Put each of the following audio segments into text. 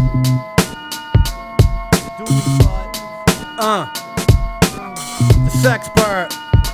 The Sexpert.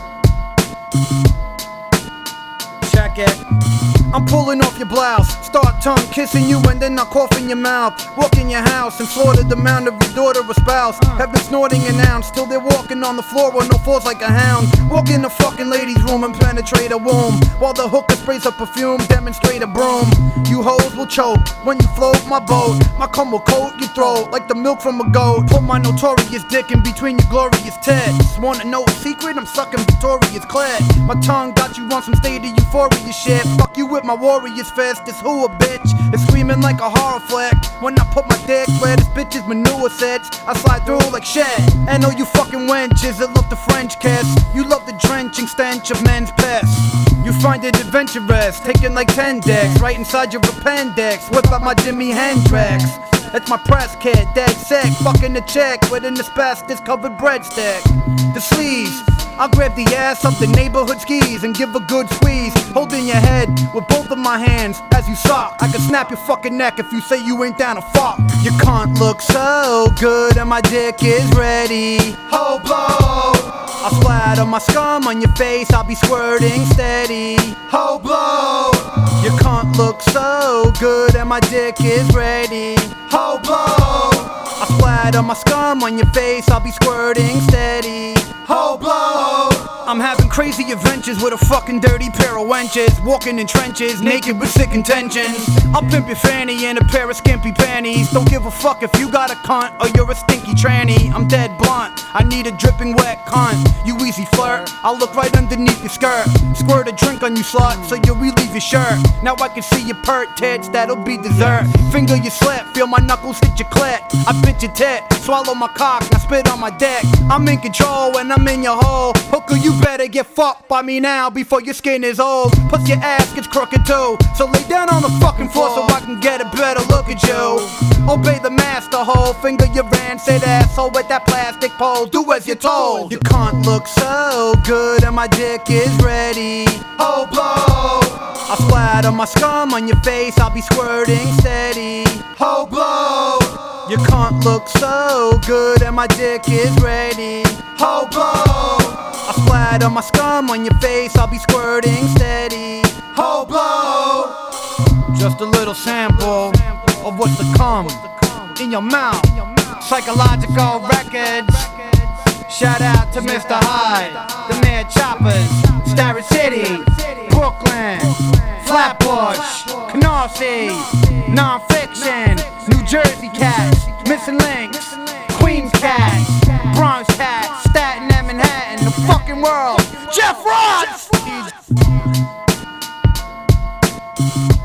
Check it. I'm pulling off your blouse, start tongue kissing you and then I cough in your mouth. Walk in your house and slaughter the mound of your daughter or spouse. Have been snorting an ounce till they're walking on the floor on no falls like a hound. Walk in the fucking ladies' room and penetrate a womb while the hooker sprays her perfume, demonstrate a broom. You hoes will choke when you float my boat. My cum will coat your throat like the milk from a goat. Put my notorious dick in between your glorious tits. Wanna know a secret? I'm sucking Victoria's clit. My tongue got you on some state of euphoria shit. Fuck you with my warrior's fist. This who a bitch is screaming like a horror flick. When I put my dick where this bitch's manure sits, I slide through like shit. And all you fucking wenches that love the French kiss, you love the drenching stench of men's piss. You find it adventurous, taking like 10 dicks right inside your appendix. Whip out my Jimi Hendrix. That's my press kit, dead sick. Fucking the chick with an asbestos covered breadstick. The sleeves, I'll grab the ass of the neighborhood skis and give a good squeeze. Holding your head with both of my hands as you suck. I can snap your fucking neck if you say you ain't down to fuck. Your cunt looks so good and my dick is ready. Ho blow! I'll splatter my scum on your face, I'll be squirting steady. Ho blow! Your cunt looks so good and my dick is ready. Ho blow! I'll splatter my scum on your face, I'll be squirting steady. Ho blow! I'm having crazy adventures with a fucking dirty pair of wenches. Walking in trenches, naked with sick intentions. I'll pimp your fanny in a pair of skimpy panties. Don't give a fuck if you got a cunt or you're a stinky tranny. I'm dead blunt, I need a dripping wet cunt. You easy flirt, I'll look right underneath your skirt. Squirt a drink on you slut so you relieve your shirt. Now I can see your pert tits, that'll be dessert. Finger your slip, feel my knuckles hit your clit. I bit your tit, swallow my cock, now spit on my dick. I'm in control and I'm in your hole. Hooker, you better get fucked by me now before your skin is old. Plus your ass gets crooked too, so lay down on the fucking floor so I can get a better look at you. Obey the master, hoe, finger your rancid asshole with that plastic pole. Do as you're told. Your cunt looks so good and my dick is ready. Ho blow! I'll splatter my scum on your face, I'll be squirting steady. Ho blow! Your cunt looks so good and my dick is ready. Ho blow! I'll splatter my scum on your face, I'll be squirting steady. Ho blow! Just a little sample of what's to come in your mouth. Psychological Records. Shout out to Mr. Hyde, the Mad Choppers, Starrett City, Brooklyn, Flatbush, Canarsie, Nonfiction, New Jersey cats, Missing Links, Queens cats, Bronx cats, Staten and Manhattan, the fucking world. Jeff Ross!